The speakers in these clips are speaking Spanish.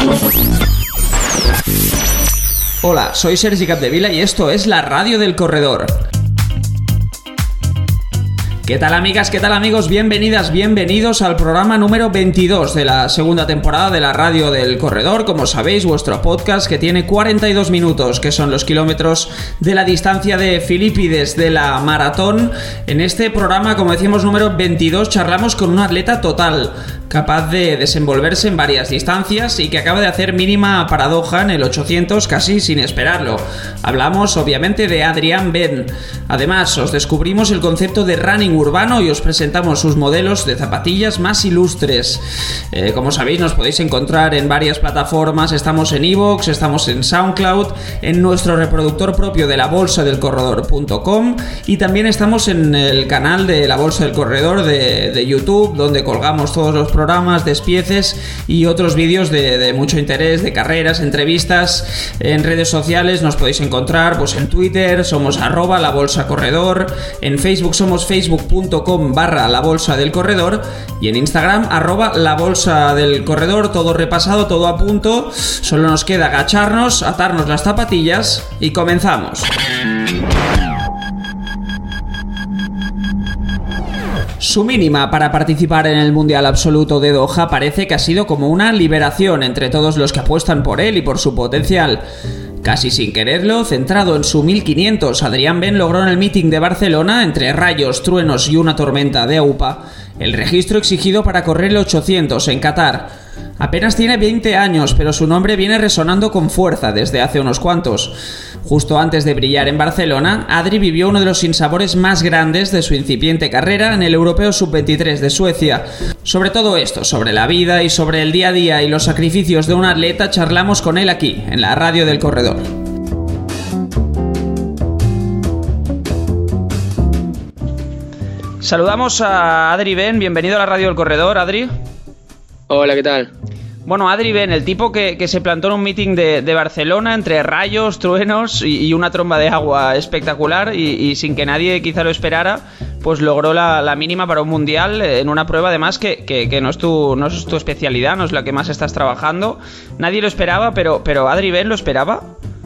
Hola, soy Sergi Capdevila y esto es la Radio del Corredor. ¿Qué tal amigas? ¿Qué tal amigos? Bienvenidas, bienvenidos al programa número 22 de la segunda temporada de la Radio del Corredor. Como sabéis, vuestro podcast que tiene 42 minutos, que son los kilómetros de la distancia de Filipides de la maratón. En este programa, como decíamos, número 22, charlamos con un atleta total, capaz de desenvolverse en varias distancias y que acaba de hacer mínima paradoja en el 800 casi sin esperarlo. Hablamos obviamente de Adrián Ben. Además, os descubrimos el concepto de running urbano y os presentamos sus modelos de zapatillas más ilustres. Como sabéis, nos podéis encontrar en varias plataformas. Estamos en iVoox, estamos en SoundCloud, en nuestro reproductor propio de labolsadelcorredor.com y también estamos en el canal de La Bolsa del Corredor de YouTube, donde colgamos todos los programas, despieces y otros vídeos de mucho interés, de carreras, entrevistas. En redes sociales nos podéis encontrar pues en Twitter somos @labolsacorredor, en Facebook somos facebook.com/labolsadelcorredor y en Instagram @labolsadelcorredor. Todo repasado, todo a punto. Solo nos queda agacharnos, atarnos las zapatillas y comenzamos. Su mínima para participar en el Mundial Absoluto de Doha parece que ha sido como una liberación entre todos los que apuestan por él y por su potencial. Casi sin quererlo, centrado en su 1500, Adrián Ben logró en el meeting de Barcelona, entre rayos, truenos y una tormenta de aupa, el registro exigido para correr el 800 en Qatar. Apenas tiene 20 años, pero su nombre viene resonando con fuerza desde hace unos cuantos. Justo antes de brillar en Barcelona, Adri vivió uno de los sinsabores más grandes de su incipiente carrera en el Europeo Sub-23 de Suecia. Sobre todo esto, sobre la vida y sobre el día a día y los sacrificios de un atleta, charlamos con él aquí, en la Radio del Corredor. Saludamos a Adri Ben, bienvenido a la Radio del Corredor, Adri. Hola, ¿qué tal? Bueno, Adri Ben, el tipo que se plantó en un meeting de Barcelona entre rayos, truenos y una tromba de agua espectacular y sin que nadie quizá lo esperara, pues logró la mínima para un mundial en una prueba además que no es tu especialidad, no es la que más estás trabajando. Nadie lo esperaba, pero ¿Adri Ben lo esperaba?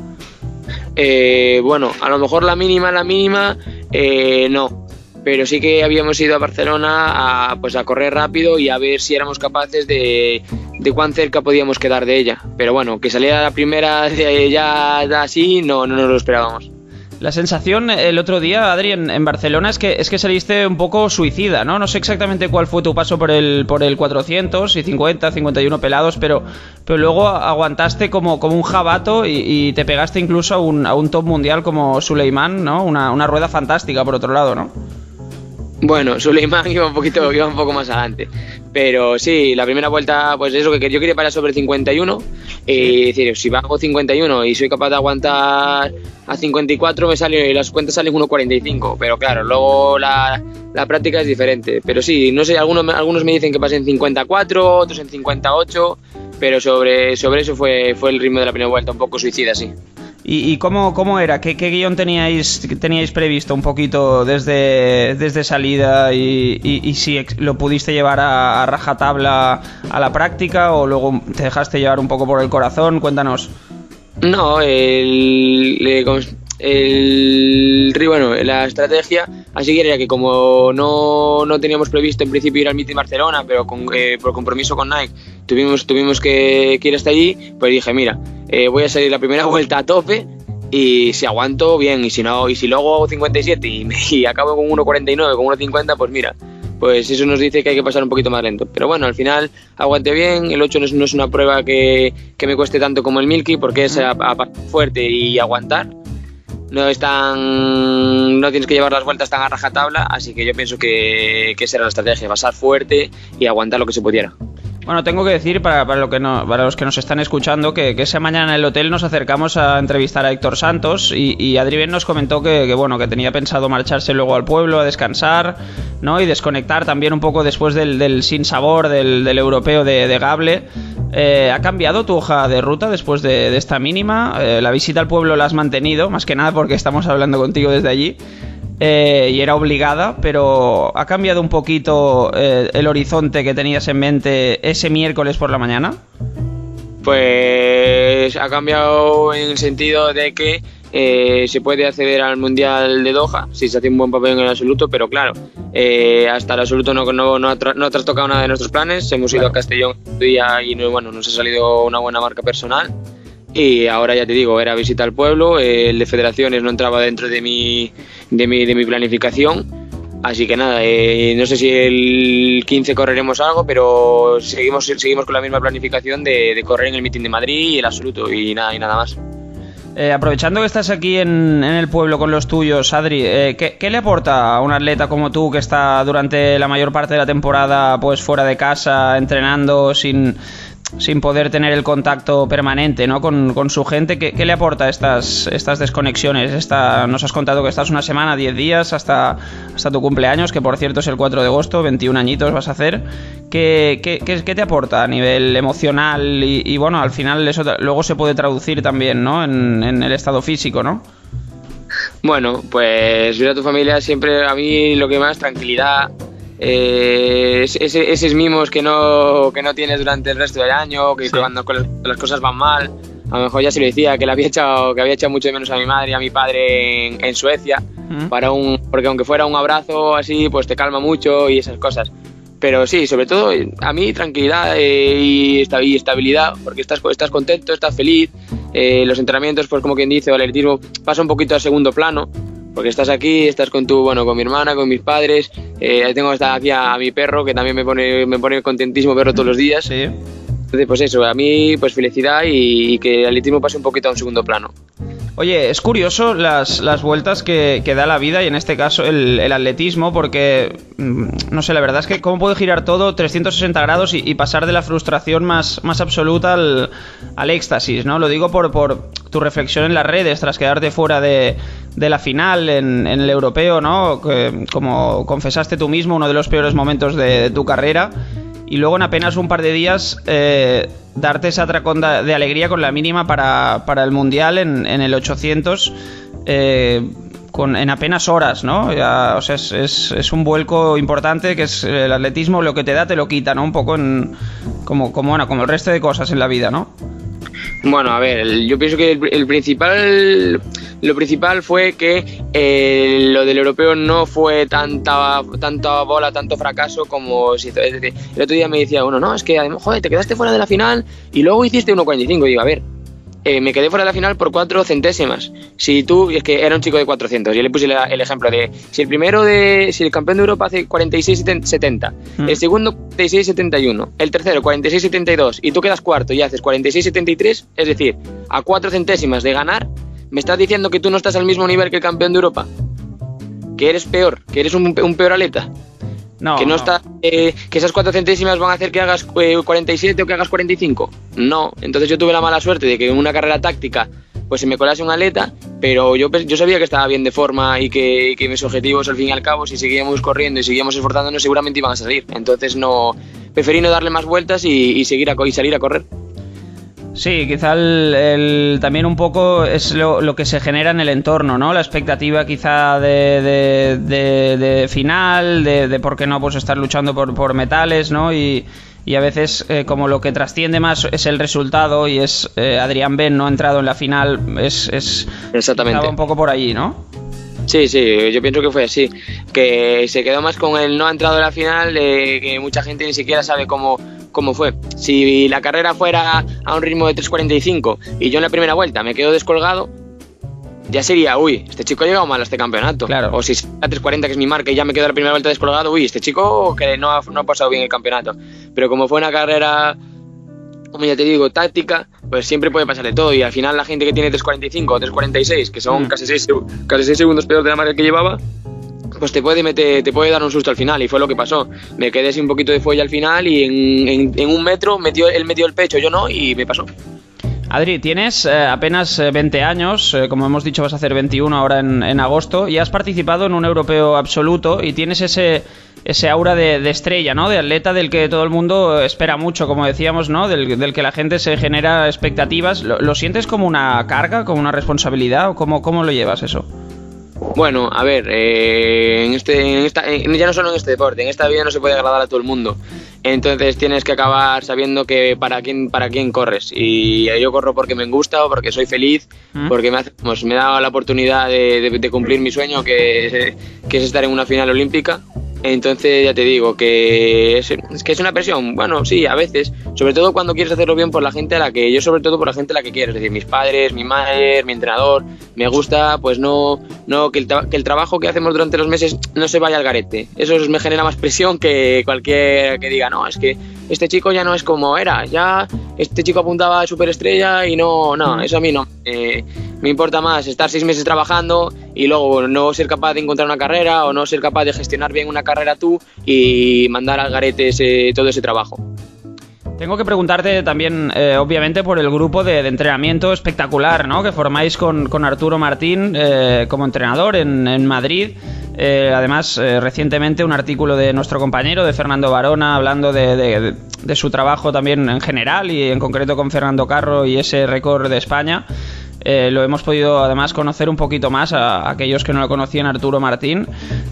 Bueno, a lo mejor la mínima, no. Pero sí que habíamos ido a Barcelona a correr rápido y a ver si éramos capaces de cuán cerca podíamos quedar de ella. Pero bueno, que saliera la primera ya así, no nos lo esperábamos. La sensación el otro día, Adri, en Barcelona es que saliste un poco suicida, ¿no? No sé exactamente cuál fue tu paso por el 400 y 50, 51 pelados, pero luego aguantaste como un jabato y te pegaste incluso a un top mundial como Suleiman, ¿no? Una rueda fantástica por otro lado, ¿no? Bueno, Suleiman iba un poco más adelante, pero sí, la primera vuelta, pues eso, que yo quería parar sobre 51, y decir, si bajo 51 y soy capaz de aguantar a 54, las cuentas salen 1.45, pero claro, luego la práctica es diferente, pero sí, no sé, algunos me dicen que pasé en 54, otros en 58, pero sobre eso fue el ritmo de la primera vuelta, un poco suicida, sí. ¿Y cómo era? ¿Qué guión teníais previsto un poquito desde salida y si lo pudiste llevar a rajatabla a la práctica o luego te dejaste llevar un poco por el corazón? Cuéntanos. No, la estrategia así que era que como no teníamos previsto en principio ir al meeting Barcelona, pero por compromiso con Nike tuvimos que ir hasta allí, pues dije, mira, voy a salir la primera vuelta a tope y si aguanto bien, y si luego hago 57 y acabo con 1.49, con 1.50, pues mira, pues eso nos dice que hay que pasar un poquito más lento. Pero bueno, al final aguanté bien. El 8 no es una prueba que me cueste tanto como el Milky, porque es a fuerte y aguantar. No tienes que llevar las vueltas tan a rajatabla, así que yo pienso que esa era la estrategia, pasar fuerte y aguantar lo que se pudiera. Bueno, tengo que decir para los que nos están escuchando que esa mañana en el hotel nos acercamos a entrevistar a Héctor Santos y Adri Ben nos comentó que tenía pensado marcharse luego al pueblo a descansar, ¿no? Y desconectar también un poco después del sinsabor del europeo de Gable. ¿Ha cambiado tu hoja de ruta después de esta mínima? La visita al pueblo la has mantenido, más que nada porque estamos hablando contigo desde allí. Y era obligada, pero ¿ha cambiado un poquito el horizonte que tenías en mente ese miércoles por la mañana? Pues ha cambiado en el sentido de que se puede acceder al Mundial de Doha si se hace un buen papel en el absoluto, pero claro, hasta el absoluto no ha trastocado nada de nuestros planes. Hemos ido a Castellón un día y bueno, nos ha salido una buena marca personal. Y ahora ya te digo, era visita al pueblo, el de federaciones no entraba dentro de mi planificación, así que nada, no sé si el 15 correremos algo, pero seguimos con la misma planificación de correr en el Meeting de Madrid y el absoluto y nada más. Aprovechando que estás aquí en el pueblo con los tuyos, Adri, ¿qué le aporta a un atleta como tú que está durante la mayor parte de la temporada pues fuera de casa, entrenando sin poder tener el contacto permanente, ¿no? con su gente? ¿Qué le aporta estas desconexiones? Nos has contado que estás una semana, 10 días hasta tu cumpleaños, que por cierto es el 4 de agosto, 21 añitos vas a hacer. ¿Qué te aporta a nivel emocional? Y bueno, al final eso luego se puede traducir también, ¿no? en el estado físico, ¿no? Bueno, pues ver a tu familia siempre, a mí lo que más, tranquilidad. Esos mimos que no tienes durante el resto del año, que sí. Cuando las cosas van mal, a lo mejor ya se lo decía, que había echado mucho de menos a mi madre y a mi padre en Suecia, porque aunque fuera un abrazo así, pues te calma mucho y esas cosas. Pero sí, sobre todo a mí tranquilidad y estabilidad, porque estás contento, estás feliz. Los entrenamientos, pues como quien dice, o el atletismo pasa un poquito a segundo plano, porque estás aquí, estás con mi hermana, con mis padres. Tengo hasta aquí a mi perro, que también me pone contentísimo verlo todos los días. Sí. Entonces, pues eso, a mí pues felicidad y que el atletismo pase un poquito a un segundo plano. Oye, es curioso las vueltas que da la vida, y en este caso el atletismo, porque, no sé, la verdad es que cómo puede girar todo 360 grados y pasar de la frustración más absoluta al éxtasis, ¿no? Lo digo por tu reflexión en las redes tras quedarte fuera de la final en el europeo, ¿no? Que, como confesaste tú mismo, uno de los peores momentos de tu carrera. Y luego en apenas un par de días darte esa atracón de alegría con la mínima para el Mundial en el 800 en apenas horas, ¿no? O sea, es un vuelco importante, que es el atletismo, lo que te da te lo quita, ¿no? Un poco como el resto de cosas en la vida, ¿no? Bueno, a ver, yo pienso que lo principal fue que lo del europeo no fue tanta bola, tanto fracaso como se hizo. Es decir, el otro día me decía uno, no, es que joder, te quedaste fuera de la final y luego hiciste 1.45. Digo, a ver, me quedé fuera de la final por 4 centésimas. Si es que era un chico de 400, yo le puse el ejemplo de si el campeón de Europa hace 46.70, el segundo 46.71, el tercero 46.72 y tú quedas cuarto y haces 46.73, es decir, a 4 centésimas de ganar, ¿me estás diciendo que tú no estás al mismo nivel que el campeón de Europa? ¿Que eres peor? ¿Que eres un peor atleta? No, que no está, que esas 4 centésimas van a hacer que hagas 47 o que hagas 45. No, entonces yo tuve la mala suerte de que en una carrera táctica pues se me colase un atleta, pero yo sabía que estaba bien de forma y que mis objetivos al fin y al cabo, si seguíamos corriendo y seguíamos esforzándonos, seguramente iban a salir. Entonces preferí no darle más vueltas y salir a correr. Sí, quizá también un poco es lo que se genera en el entorno, ¿no? La expectativa quizá de final, de por qué no pues estar luchando por metales, ¿no? Y a veces como lo que trasciende más es el resultado, y es Adrián Ben no ha entrado en la final, es exactamente. Estaba un poco por allí, ¿no? Sí, yo pienso que fue así, que se quedó más con el no ha entrado en la final, que mucha gente ni siquiera sabe cómo fue. Si la carrera fuera a un ritmo de 3.45 y yo en la primera vuelta me quedo descolgado, ya sería, este chico ha llegado mal a este campeonato. Claro. O si es a 3.40, que es mi marca, y ya me quedo en la primera vuelta descolgado, este chico que no ha pasado bien el campeonato. Pero como fue una carrera, como ya te digo, táctica, pues siempre puede pasar de todo, y al final la gente que tiene 3.45 o 3.46, que son casi 6 segundos peor de la marca que llevaba, pues te puede dar un susto al final, y fue lo que pasó. Me quedé sin un poquito de fuelle al final, y en un metro él metió el pecho, yo no, y me pasó. Adri, tienes apenas 20 años, como hemos dicho vas a hacer 21 ahora en agosto, y has participado en un europeo absoluto y tienes ese aura de estrella, ¿no? De atleta del que todo el mundo espera mucho, como decíamos, ¿no? Del que la gente se genera expectativas. ¿Lo sientes como una carga, como una responsabilidad, o cómo lo llevas eso? Bueno, a ver, ya no solo en este deporte, en esta vida no se puede agradar a todo el mundo. Entonces tienes que acabar sabiendo que para quién corres. Y yo corro porque me gusta o porque soy feliz, porque me da la oportunidad de cumplir mi sueño, que es estar en una final olímpica. Entonces ya te digo que es una presión. Bueno, sí, a veces, sobre todo cuando quieres hacerlo bien por la gente a la que quiero, es decir, mis padres, mi madre, mi entrenador. Me gusta pues no que el trabajo que hacemos durante los meses no se vaya al garete. Eso me genera más presión que cualquier que diga, no, es que este chico ya no es como era, ya este chico apuntaba a superestrella y no, eso a mí no. Me importa más estar 6 meses trabajando y luego no ser capaz de encontrar una carrera o no ser capaz de gestionar bien una carrera tú y mandar al garete todo ese trabajo. Tengo que preguntarte también, obviamente, por el grupo de entrenamiento espectacular, ¿no?, que formáis con Arturo Martín como entrenador en Madrid. Además, recientemente un artículo de nuestro compañero, de Fernando Barona, hablando de su trabajo también en general y en concreto con Fernando Carro y ese récord de España. Lo hemos podido además conocer un poquito más a aquellos que no lo conocían, Arturo Martín.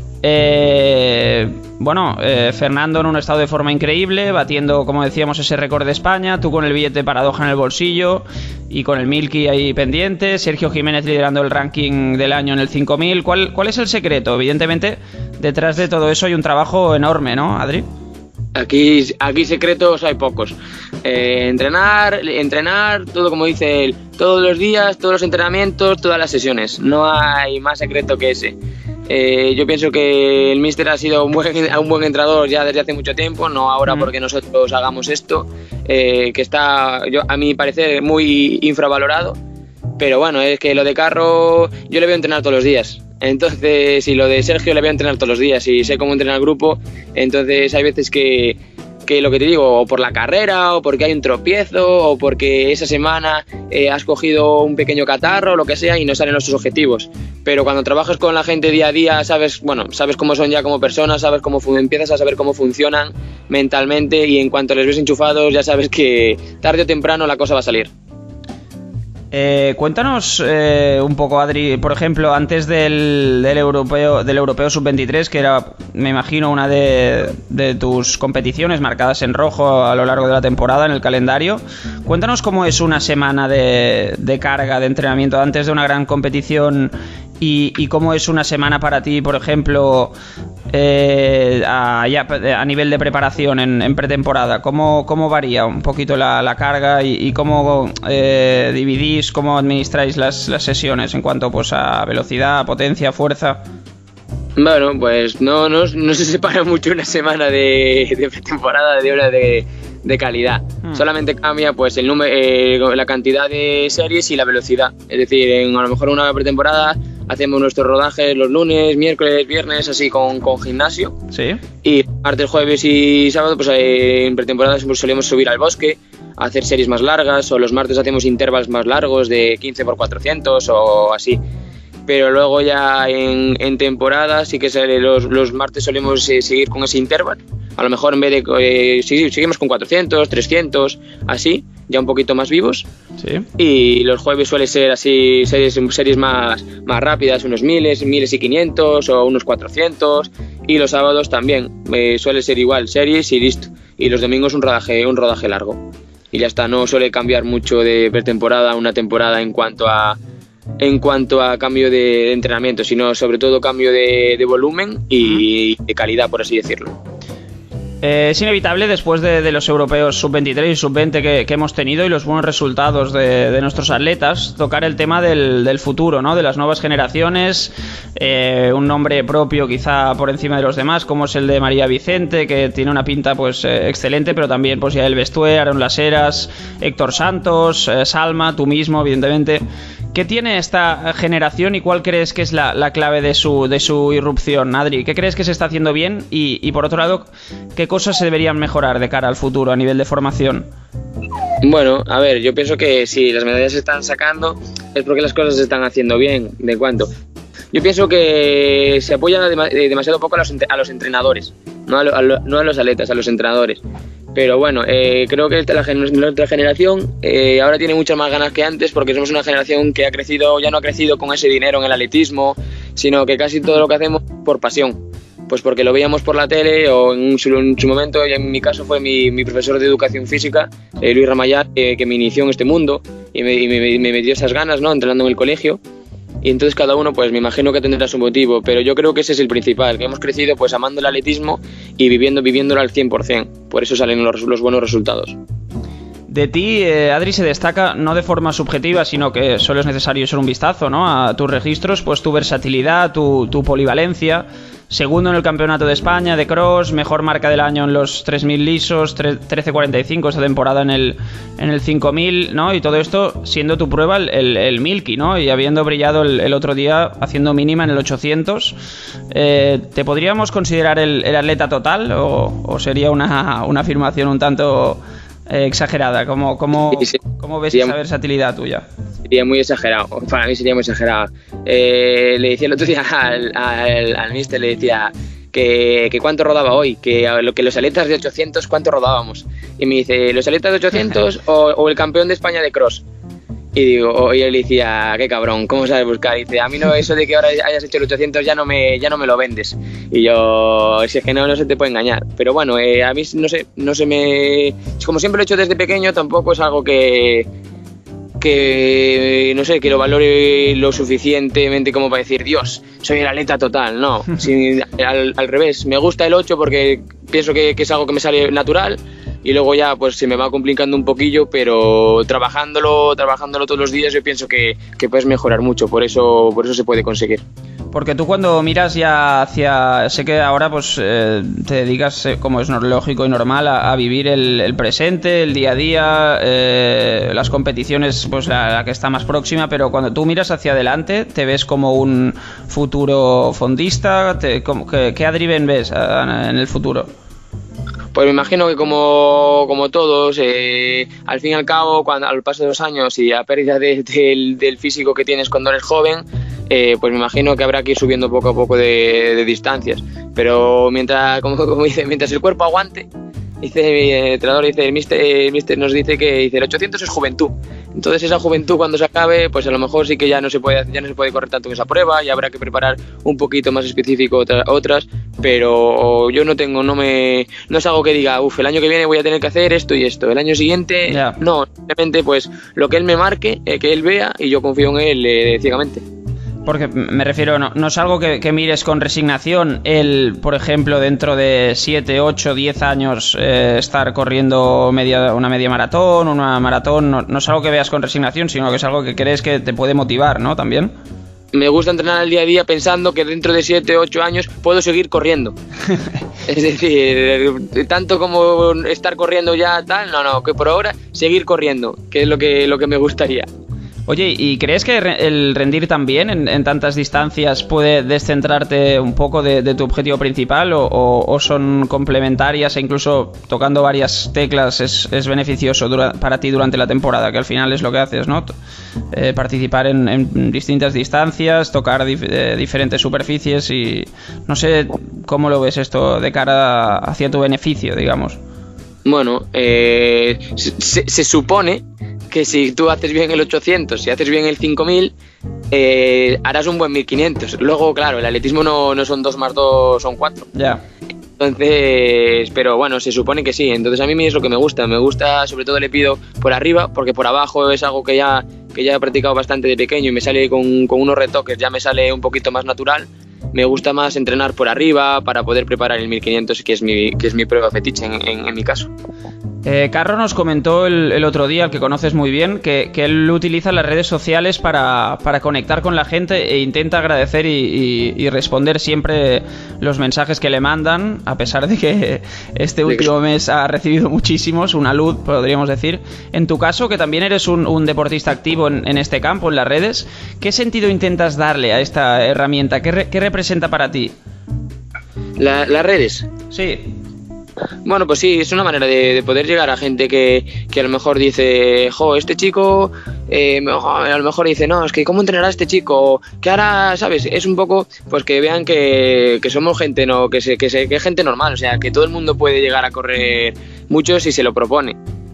Fernando en un estado de forma increíble, batiendo, como decíamos, ese récord de España, tú con el billete paradoja en el bolsillo y con el Milky ahí pendiente, Sergio Jiménez liderando el ranking del año en el 5000. ¿Cuál es el secreto? Evidentemente, detrás de todo eso hay un trabajo enorme, ¿no, Adri? Aquí secretos hay pocos. Entrenar, todo como dice él, todos los días, todos los entrenamientos, todas las sesiones. No hay más secreto que ese. Yo pienso que el míster ha sido un buen entrenador ya desde hace mucho tiempo, no ahora porque nosotros hagamos esto, que está, a mi parecer, muy infravalorado. Pero bueno, es que lo de Carro yo le veo entrenar todos los días. Entonces, y lo de Sergio le voy a entrenar todos los días y sé cómo entrenar el grupo. Entonces hay veces que lo que te digo, o por la carrera, o porque hay un tropiezo, o porque esa semana has cogido un pequeño catarro, o lo que sea, y no salen nuestros objetivos. Pero cuando trabajas con la gente día a día, sabes cómo son ya como personas, empiezas a saber cómo funcionan mentalmente, y en cuanto les ves enchufados ya sabes que tarde o temprano la cosa va a salir. Cuéntanos un poco, Adri, por ejemplo, antes del europeo sub-23, que era, me imagino, una de tus competiciones marcadas en rojo a lo largo de la temporada en el calendario. Cuéntanos cómo es una semana de carga de entrenamiento antes de una gran competición y cómo es una semana para ti, por ejemplo, a nivel de preparación en pretemporada. ¿Cómo varía un poquito la carga y cómo dividís, cómo administráis las sesiones en cuanto pues a velocidad, potencia, fuerza? Bueno, pues no se separa mucho una semana de pretemporada de horas de calidad. Solamente cambia pues el número, la cantidad de series y la velocidad. Es decir, a lo mejor una pretemporada hacemos nuestros rodajes los lunes, miércoles, viernes, así con gimnasio. Sí. Y martes, jueves y sábado, pues en pretemporada pues, solemos subir al bosque, hacer series más largas, o los martes hacemos intervalos más largos de 15x400 o así. Pero luego ya en temporada sí que los martes solemos seguir con ese intervalo. A lo mejor en vez de seguimos con 400, 300, así, ya un poquito más vivos. Sí. Y los jueves suele ser así series más rápidas, unos 1000 y 500 o unos 400. Y los sábados también suele ser igual, series y listo. Y los domingos un rodaje largo. Y ya está, no suele cambiar mucho de pretemporada a una temporada en cuanto a cambio de entrenamiento, sino sobre todo cambio de volumen y de calidad, por así decirlo. Es inevitable, después de los europeos sub-23 y sub-20 que hemos tenido y los buenos resultados de nuestros atletas, tocar el tema del futuro, ¿no? De las nuevas generaciones, un nombre propio quizá por encima de los demás, como es el de María Vicente, que tiene una pinta pues excelente, pero también pues ya el Bestué, Aaron Laseras, Héctor Santos, Salma, tú mismo, evidentemente. ¿Qué tiene esta generación y cuál crees que es la clave de su irrupción, Adri? ¿Qué crees que se está haciendo bien? Y por otro lado, ¿qué cosas se deberían mejorar de cara al futuro a nivel de formación? Bueno, a ver, yo pienso que si las medallas se están sacando es porque las cosas se están haciendo bien. ¿De cuánto? Yo pienso que se apoya demasiado poco a los entrenadores, no a los atletas, a los entrenadores. Pero bueno, creo que nuestra generación ahora tiene muchas más ganas que antes, porque somos una generación que ya no ha crecido con ese dinero en el atletismo, sino que casi todo lo que hacemos por pasión. Pues porque lo veíamos por la tele o en su momento, y en mi caso fue mi profesor de educación física, Luis Ramayar, que me inició en este mundo y me metió esas ganas, ¿no? Entrenando en el colegio. Y entonces cada uno, pues me imagino que tendrá su motivo, pero yo creo que ese es el principal, que hemos crecido pues amando el atletismo y viviéndolo al 100%. Por eso salen los buenos resultados. De ti, Adri, se destaca no de forma subjetiva, sino que solo es necesario echar un vistazo, ¿no?, a tus registros, pues tu versatilidad, tu polivalencia. Segundo en el Campeonato de España de cross, mejor marca del año en los 3000 lisos, 13.45 esta temporada en el 5000, ¿no? Y todo esto siendo tu prueba el Milky, ¿no? Y habiendo brillado el otro día haciendo mínima en el 800. ¿Te podríamos considerar el atleta total o sería una afirmación un tanto exagerada? ¿Cómo ves esa versatilidad tuya? Sería muy exagerado, para mí sería muy exagerado. Le decía el otro día al míster, le decía que cuánto rodaba hoy, que los atletas de 800 cuánto rodábamos. Y me dice, ¿los atletas de 800 o el campeón de España de cross? Y él le decía, qué cabrón, ¿cómo sabes buscar? Y dice, a mí no, eso de que ahora hayas hecho el 800 ya no me lo vendes. Y yo, si es que no se te puede engañar. Pero bueno, a mí no se me... Como siempre lo he hecho desde pequeño, tampoco es algo que no sé, que lo valore lo suficientemente como para decir, Dios, soy el atleta total. No, al revés, me gusta el 8 porque pienso que es algo que me sale natural. Y luego ya pues se me va complicando un poquillo, pero trabajándolo todos los días yo pienso que puedes mejorar mucho, por eso se puede conseguir. Porque tú cuando miras ya hacia... Sé que ahora pues te dedicas, como es lógico y normal, a vivir el presente, el día a día, las competiciones, pues la que está más próxima, pero cuando tú miras hacia adelante, ¿te ves como un futuro fondista? ¿Qué Adriben ves en el futuro? Pues me imagino que como todos, al fin y al cabo, al paso de los años y a pérdida del físico que tienes cuando eres joven, pues me imagino que habrá que ir subiendo poco a poco de distancias. Pero mientras el cuerpo aguante, dice mi entrenador, dice el mister nos dice que el 800 es juventud. Entonces esa juventud cuando se acabe, pues a lo mejor sí que ya no se puede correr tanto en esa prueba y habrá que preparar un poquito más específico otras, pero yo no es algo que diga, el año que viene voy a tener que hacer esto y esto, el año siguiente, no, simplemente pues lo que él me marque, que él vea y yo confío en él ciegamente. Porque me refiero, no es algo que mires con resignación el, por ejemplo, dentro de 7, 8, 10 años estar corriendo una media maratón, una maratón, no es algo que veas con resignación, sino que es algo que crees que te puede motivar, ¿no? También. Me gusta entrenar al día a día pensando que dentro de 7, 8 años puedo seguir corriendo. Es decir, tanto como estar corriendo ya tal, no, que por ahora seguir corriendo, que es lo que me gustaría. Oye, ¿y crees que el rendir tan bien en tantas distancias puede descentrarte un poco de tu objetivo principal o son complementarias e incluso tocando varias teclas es beneficioso para ti durante la temporada, que al final es lo que haces, ¿no? Participar en distintas distancias, tocar diferentes superficies y no sé cómo lo ves esto de cara hacia tu beneficio, digamos. Bueno, se supone que si tú haces bien el 800, si haces bien el 5000, harás un buen 1500. Luego, claro, el atletismo no son 2 más 2, son 4. Ya. Entonces, pero bueno, se supone que sí. Entonces a mí es lo que me gusta. Me gusta, sobre todo le pido por arriba, porque por abajo es algo que ya he practicado bastante de pequeño y me sale con unos retoques, ya me sale un poquito más natural. Me gusta más entrenar por arriba para poder preparar el 1500, que es mi prueba fetiche en mi caso. Carro nos comentó el otro día, al que conoces muy bien, que él utiliza las redes sociales para conectar con la gente e intenta agradecer y responder siempre los mensajes que le mandan, a pesar de que este último mes ha recibido muchísimos, una luz, podríamos decir. En tu caso, que también eres un deportista activo en este campo, en las redes, ¿qué sentido intentas darle a esta herramienta? ¿Qué representa para ti? ¿Las redes? Sí. Bueno, pues sí, es una manera de poder llegar a gente que a lo mejor dice, este chico, a lo mejor dice, no, es que ¿cómo entrenará este chico? Que ahora, ¿sabes? Es un poco, pues que vean que somos gente, no, que es gente normal, o sea, que todo el mundo puede llegar a correr mucho si se lo propone.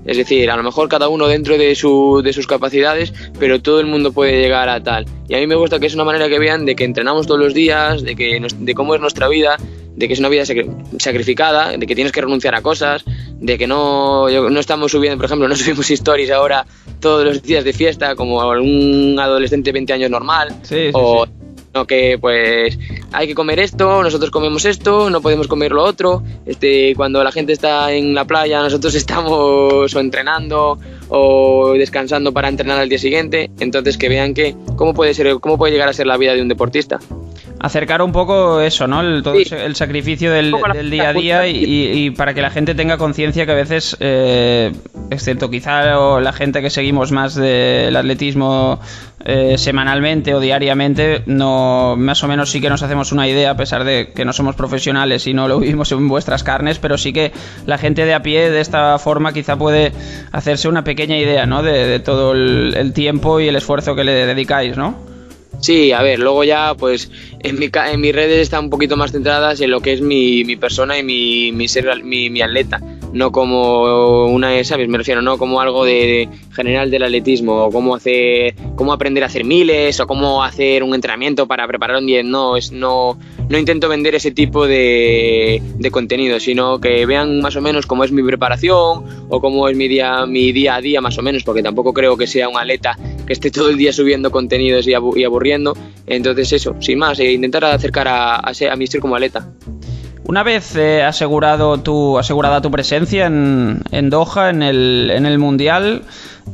Es decir, a lo mejor cada uno dentro de sus capacidades, pero todo el mundo puede llegar a tal. Y a mí me gusta que es una manera que vean de que entrenamos todos los días, de cómo es nuestra vida, de que es una vida sacrificada, de que tienes que renunciar a cosas, de que no estamos subiendo, por ejemplo, no subimos stories ahora todos los días de fiesta como algún adolescente de 20 años normal, sí. No, que pues hay que comer esto, nosotros comemos esto, no podemos comer lo otro. Cuando la gente está en la playa, nosotros estamos o entrenando o descansando para entrenar al día siguiente. Entonces que vean cómo puede llegar a ser la vida de un deportista. Acercar un poco eso, ¿no? El sacrificio del día a día y para que la gente tenga conciencia que a veces, excepto quizá la gente que seguimos más del atletismo semanalmente o diariamente, no, más o menos sí que nos hacemos una idea, a pesar de que no somos profesionales y no lo vivimos en vuestras carnes, pero sí que la gente de a pie de esta forma quizá puede hacerse una pequeña idea, ¿no? De todo el tiempo y el esfuerzo que le dedicáis, ¿no? Sí, a ver, luego ya pues en mis redes están un poquito más centradas en lo que es mi persona y mi atleta, no como ¿sabes? Me refiero, no como algo de general del atletismo, o cómo aprender a hacer miles, o cómo hacer un entrenamiento para preparar un 10, no intento vender ese tipo de contenido, sino que vean más o menos cómo es mi preparación o cómo es mi día a día más o menos, porque tampoco creo que sea un atleta que esté todo el día subiendo contenidos y aburriendo. Entonces eso, sin más, intentar acercar a mi estilo como atleta. Una vez asegurada tu presencia en Doha, en el Mundial,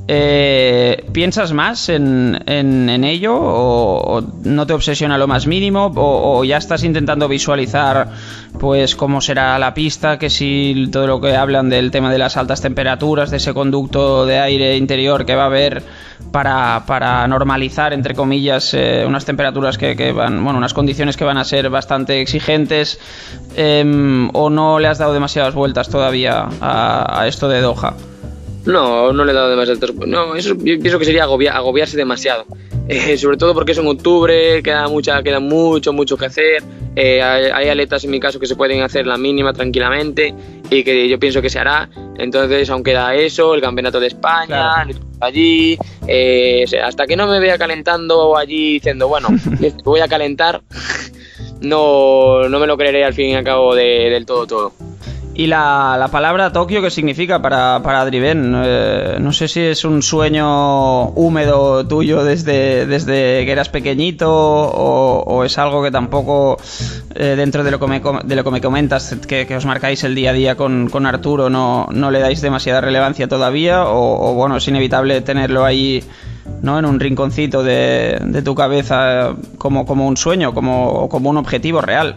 ¿piensas más en ello o no te obsesiona lo más mínimo o ya estás intentando visualizar pues cómo será la pista, que si todo lo que hablan del tema de las altas temperaturas, de ese conducto de aire interior que va a haber para normalizar, entre comillas, unas temperaturas que van, bueno, unas condiciones que van a ser bastante exigentes, o no le has dado demasiadas vueltas todavía a esto de Doha? No le he dado demasiadas vueltas. No, eso yo pienso que sería agobiarse demasiado. Sobre todo porque es en octubre, queda mucho que hacer. Hay atletas en mi caso que se pueden hacer la mínima tranquilamente y que yo pienso que se hará. Entonces aún queda eso, el campeonato de España, claro, allí, hasta que no me vea calentando allí diciendo, bueno, voy a calentar, no me lo creeré al fin y al cabo del todo. ¿Y la palabra Tokio qué significa para Adriben? No sé si es un sueño húmedo tuyo desde que eras pequeñito o es algo que tampoco, dentro de lo que me comentas, que os marcáis el día a día con Arturo, no le dais demasiada relevancia todavía o bueno, es inevitable tenerlo ahí, ¿no?, en un rinconcito de tu cabeza como un sueño, como un objetivo real.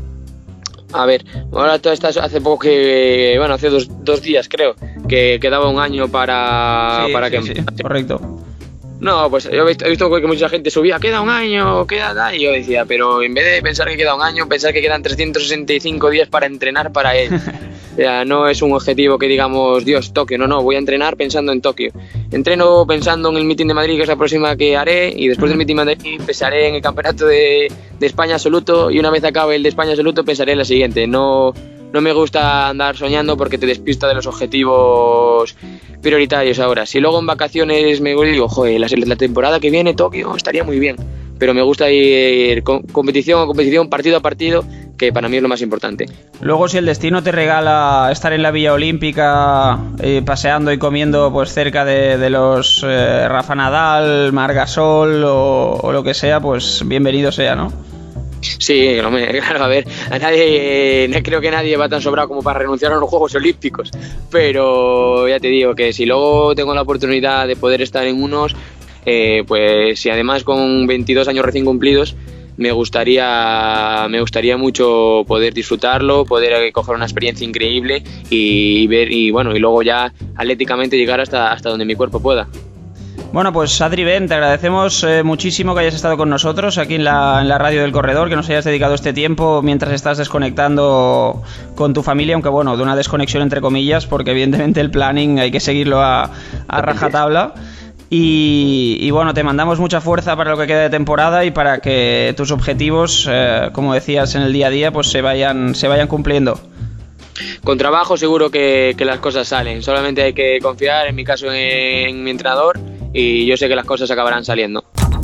A ver, ahora todo esto hace poco hace dos días creo, que quedaba un año para que... Sí, correcto. No, pues yo he visto que mucha gente subía, queda un año, y yo decía, pero en vez de pensar que queda un año, pensar que quedan 365 días para entrenar para él. O sea, no es un objetivo que digamos, Dios, Tokio, no, voy a entrenar pensando en Tokio. Entreno pensando en el Meeting de Madrid, que es la próxima que haré, y después del Meeting de Madrid pensaré en el campeonato de España absoluto, y una vez acabe el de España absoluto pensaré en la siguiente. No me gusta andar soñando porque te despista de los objetivos prioritarios ahora. Si luego en vacaciones me digo, joder, la temporada que viene Tokio estaría muy bien, pero me gusta ir competición a competición, partido a partido, que para mí es lo más importante. Luego, si el destino te regala estar en la Villa Olímpica paseando y comiendo pues cerca de los Rafa Nadal, Marc Gasol o lo que sea, pues bienvenido sea, ¿no? Sí, claro, a ver, creo que nadie va tan sobrado como para renunciar a los Juegos Olímpicos, pero ya te digo que si luego tengo la oportunidad de poder estar en unos, pues si además con 22 años recién cumplidos, me gustaría mucho poder disfrutarlo, poder coger una experiencia increíble y ver, y luego ya atléticamente llegar hasta donde mi cuerpo pueda. Bueno, pues Adriben, te agradecemos muchísimo que hayas estado con nosotros aquí en la radio del Corredor, que nos hayas dedicado este tiempo mientras estás desconectando con tu familia, aunque bueno, de una desconexión entre comillas, porque evidentemente el planning hay que seguirlo a rajatabla. Y bueno, te mandamos mucha fuerza para lo que queda de temporada y para que tus objetivos, como decías en el día a día, pues se vayan cumpliendo. con trabajo seguro que las cosas salen. Solamente hay que confiar, en mi caso, en mi entrenador, y yo sé que las cosas acabarán saliendo.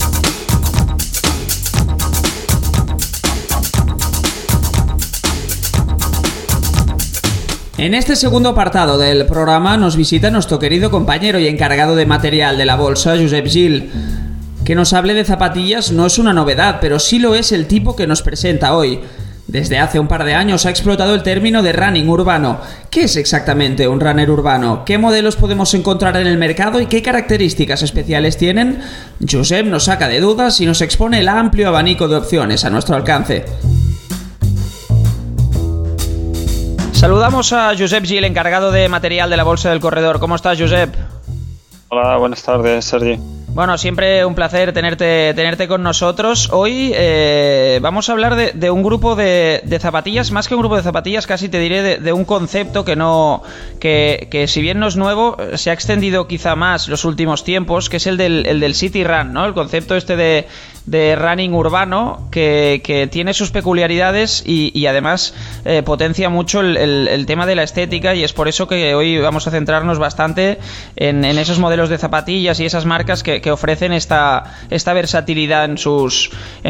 En este segundo apartado del programa nos visita nuestro querido compañero y encargado de material de la bolsa, Josep Gil. Que nos hable de zapatillas no es una novedad, pero sí lo es el tipo que nos presenta hoy. Desde hace un par de años ha explotado el término de running urbano. ¿Qué es exactamente un runner urbano? ¿Qué modelos podemos encontrar en el mercado y qué características especiales tienen? Josep nos saca de dudas y nos expone el amplio abanico de opciones a nuestro alcance. Saludamos a Josep Gil, encargado de material de la Bolsa del Corredor. ¿Cómo estás, Josep? Hola, buenas tardes, Sergi. Bueno, siempre un placer tenerte con nosotros. Hoy vamos a hablar de un grupo de zapatillas, más que un grupo de zapatillas, casi te diré de un concepto que si bien no es nuevo, se ha extendido quizá más los últimos tiempos, que es el del City Run, ¿no? El concepto de running urbano que tiene sus peculiaridades y además potencia mucho el tema de la estética, y es por eso que hoy vamos a centrarnos bastante en esos modelos de zapatillas y esas marcas que ofrecen esta versatilidad en sus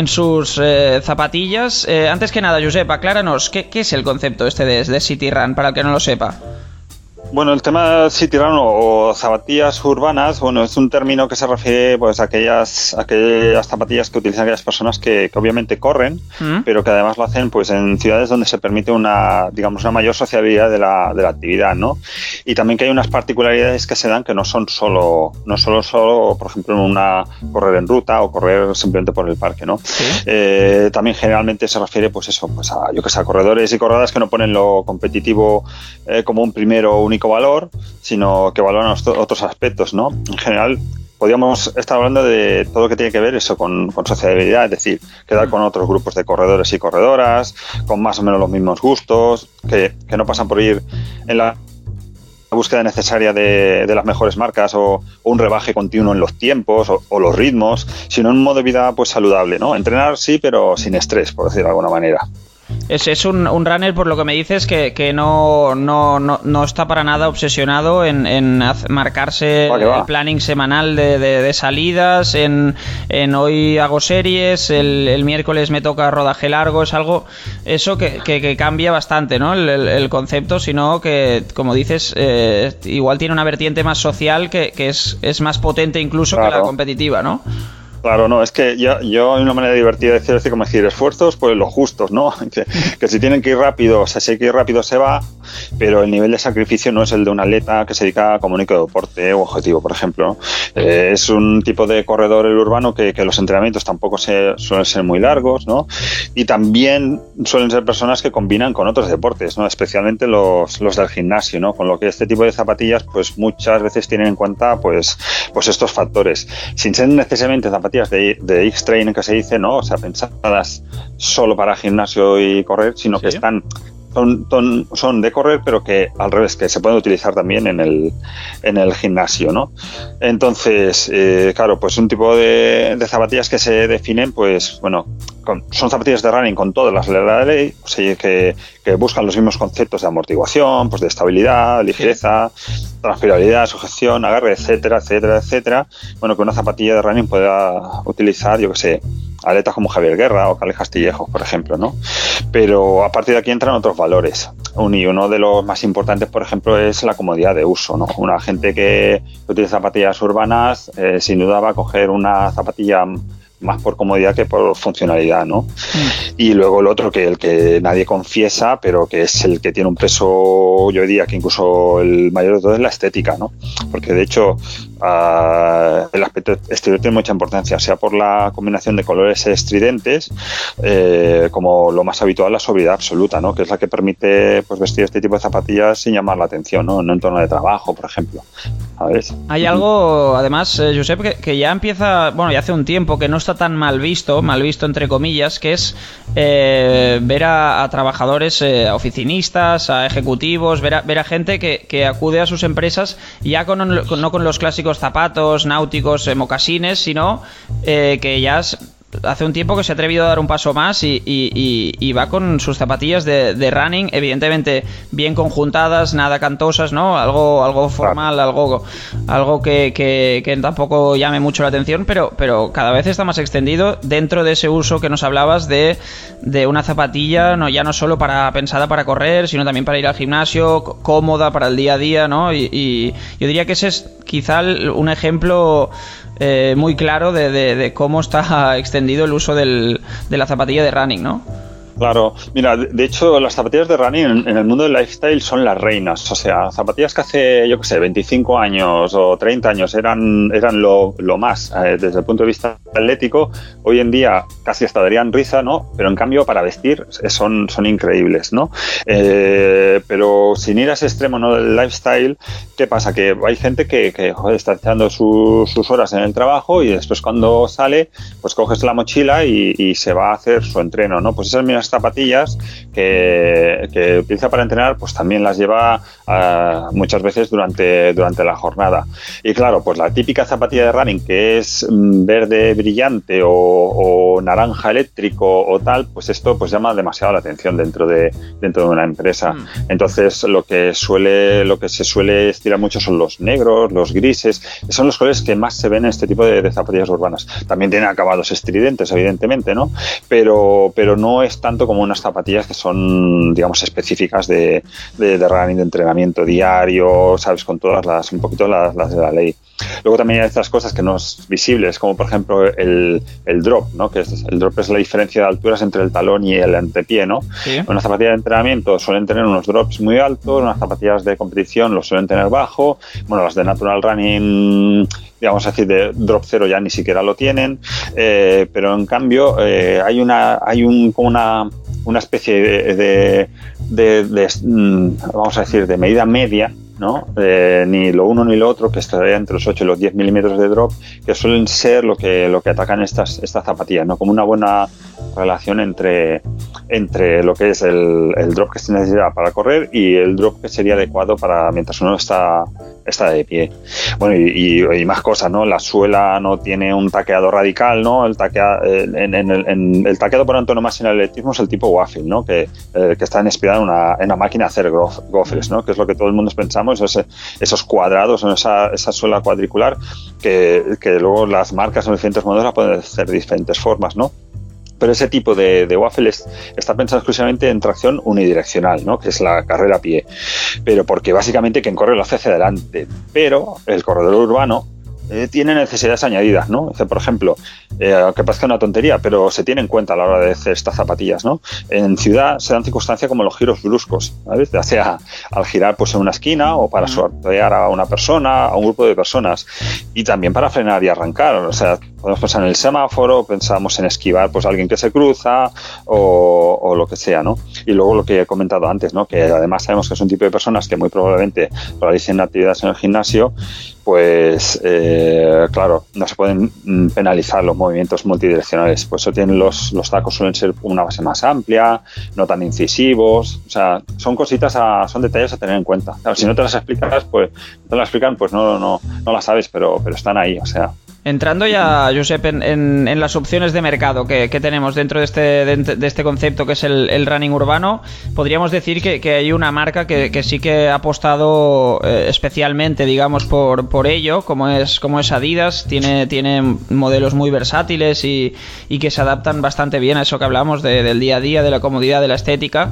zapatillas. Antes que nada, Josep, acláranos, ¿qué es el concepto de City Run, para el que no lo sepa? Bueno, el tema City Run o zapatillas urbanas, bueno, es un término que se refiere pues a aquellas zapatillas que utilizan aquellas personas que obviamente corren, pero que además lo hacen pues en ciudades donde se permite una mayor sociabilidad de la actividad, ¿no? Y también que hay unas particularidades que se dan que no son solo, por ejemplo, correr en ruta o correr simplemente por el parque, ¿no? ¿Sí? También generalmente se refiere pues a corredores y corredoras que no ponen lo competitivo como un primero único valor, sino que valoran otros aspectos, ¿no? En general, podríamos estar hablando de todo lo que tiene que ver eso con sociabilidad, es decir, quedar con otros grupos de corredores y corredoras, con más o menos los mismos gustos, que no pasan por ir en la búsqueda necesaria de las mejores marcas o un rebaje continuo en los tiempos o los ritmos, sino un modo de vida pues saludable, ¿no? Entrenar sí, pero sin estrés, por decirlo de alguna manera. Es un runner, por lo que me dices, que no está para nada obsesionado en marcarse el planning semanal de salidas, en hoy hago series, el miércoles me toca rodaje largo. Es algo eso que cambia bastante, ¿no? El concepto, sino que, como dices, igual tiene una vertiente más social que es más potente incluso que la competitiva, ¿no? Claro, no, es que yo hay una manera divertida de decir como decir esfuerzos, pues los justos, ¿no? Que si tienen que ir rápido, o sea, si hay que ir rápido se va, pero el nivel de sacrificio no es el de un atleta que se dedica como único deporte o objetivo, por ejemplo, ¿no? Es un tipo de corredor el urbano que los entrenamientos tampoco suelen ser muy largos, ¿no? Y también suelen ser personas que combinan con otros deportes, ¿no? Especialmente los del gimnasio, ¿no? Con lo que este tipo de zapatillas, pues muchas veces tienen en cuenta, pues estos factores, sin ser necesariamente zapatillas de X-Training que se dice, ¿no? O sea, pensadas solo para gimnasio y correr, sino que son de correr, pero que al revés, que se pueden utilizar también en el gimnasio, ¿no? Entonces, claro, pues un tipo de zapatillas que se definen, pues, bueno, son zapatillas de running con todas las leyes de la ley, o sea, que buscan los mismos conceptos de amortiguación, pues de estabilidad, ligereza, transpirabilidad, sujeción, agarre, etcétera, etcétera, etcétera. Bueno, que una zapatilla de running pueda utilizar, yo que sé, atletas como Javier Guerra o Carles Castillejos, por ejemplo, ¿no? Pero a partir de aquí entran otros valores. Uno de los más importantes, por ejemplo, es la comodidad de uso, ¿no? Una gente que utiliza zapatillas urbanas, sin duda va a coger una zapatilla más por comodidad que por funcionalidad, ¿no? Y luego el otro, el que nadie confiesa, pero que es el que tiene un peso, yo diría que incluso el mayor de todo, es la estética, ¿no? Porque de hecho el aspecto exterior tiene mucha importancia, sea por la combinación de colores estridentes, como lo más habitual, la sobriedad absoluta, ¿no? Que es la que permite pues vestir este tipo de zapatillas sin llamar la atención, ¿no? En un entorno de trabajo, por ejemplo, ¿sabes? Hay algo, además, Josep, que ya empieza, bueno, ya hace un tiempo que no está tan mal visto entre comillas, que es ver a trabajadores, a oficinistas, a ejecutivos, ver a gente que acude a sus empresas ya no con los clásicos zapatos náuticos, mocasines, sino que ya hace un tiempo que se ha atrevido a dar un paso más y va con sus zapatillas de running, evidentemente bien conjuntadas, nada cantosas, ¿no? Algo formal, algo que tampoco llame mucho la atención, pero cada vez está más extendido dentro de ese uso que nos hablabas de una zapatilla, ya no solo pensada para correr, sino también para ir al gimnasio, cómoda para el día a día, ¿no? Y yo diría que ese es quizá un ejemplo muy claro de cómo está extendido el uso de la zapatilla de running, ¿no? Claro, mira, de hecho las zapatillas de running en el mundo del lifestyle son las reinas, o sea, zapatillas que hace, yo qué sé, 25 años o 30 años eran lo más desde el punto de vista atlético, hoy en día casi hasta darían risa, ¿no? Pero en cambio para vestir son increíbles, ¿no? Pero sin ir a ese extremo, ¿no? Del lifestyle, ¿qué pasa? Que hay gente que joder, está echando sus horas en el trabajo y después cuando sale, pues coges la mochila y se va a hacer su entreno, ¿no? Pues esas mismas zapatillas que utiliza para entrenar, pues también las lleva muchas veces durante la jornada. Y claro, pues la típica zapatilla de running que es verde brillante o naranja eléctrico o tal, pues esto pues llama demasiado la atención dentro de una empresa. Entonces lo que se suele estirar mucho son los negros, los grises, que son los colores que más se ven en este tipo de zapatillas urbanas. También tienen acabados estridentes, evidentemente, ¿no? Pero no es tanto como unas zapatillas que son, digamos, específicas de running, de entrenamiento diario, ¿sabes? Con todas un poquito las de la ley. Luego también hay otras cosas que no es visibles, como por ejemplo el drop, ¿no? El drop es la diferencia de alturas entre el talón y el antepié, ¿no? Sí. Unas zapatillas de entrenamiento suelen tener unos drops muy altos, unas zapatillas de competición los suelen tener bajo, bueno, las de natural running, digamos así, de drop cero ya ni siquiera lo tienen, pero en cambio hay como una especie de vamos a decir, de medida media, ¿no? Ni lo uno ni lo otro, que estaría entre los 8 y los 10 milímetros de drop, que suelen ser lo que atacan estas zapatillas, ¿no? Como una buena relación entre lo que es el drop que se necesita para correr y el drop que sería adecuado para mientras uno está de pie. Bueno, y más cosas, ¿no? La suela no tiene un taqueado radical, ¿no? El taqueado por antonomasia en el atletismo es el tipo waffle, ¿no? Que está inspirado en una máquina a hacer gofres, ¿no? Que es lo que todo el mundo pensamos, esos cuadrados, ¿no? esa suela cuadricular que luego las marcas en diferentes modelos la pueden hacer de diferentes formas, ¿no? Pero ese tipo de waffle está pensado exclusivamente en tracción unidireccional, ¿no? Que es la carrera a pie. Pero porque básicamente quien corre lo hace hacia adelante. Pero el corredor urbano tiene necesidades añadidas, ¿no? Por ejemplo, que parezca una tontería, pero se tiene en cuenta a la hora de hacer estas zapatillas, ¿no? En ciudad se dan circunstancias como los giros bruscos, ¿sabes? Ya sea al girar pues en una esquina o para sortear a una persona, a un grupo de personas, y también para frenar y arrancar. O sea, podemos pensar en el semáforo, pensamos en esquivar pues a alguien que se cruza o lo que sea, ¿no? Y luego lo que he comentado antes, ¿no? Que además sabemos que es un tipo de personas que muy probablemente realicen actividades en el gimnasio, pues claro, no se pueden penalizar los movimientos multidireccionales. Por eso tienen los tacos suelen ser una base más amplia, no tan incisivos. O sea, son cositas, son detalles a tener en cuenta. Claro, si no te las explicas, pues no las sabes, pero están ahí, o sea. Entrando ya, Josep, en las opciones de mercado que tenemos dentro de este concepto que es el running urbano, podríamos decir que hay una marca que sí que ha apostado especialmente, digamos, por ello, como es Adidas. Tiene modelos muy versátiles y que se adaptan bastante bien a eso que hablamos del día a día, de la comodidad, de la estética.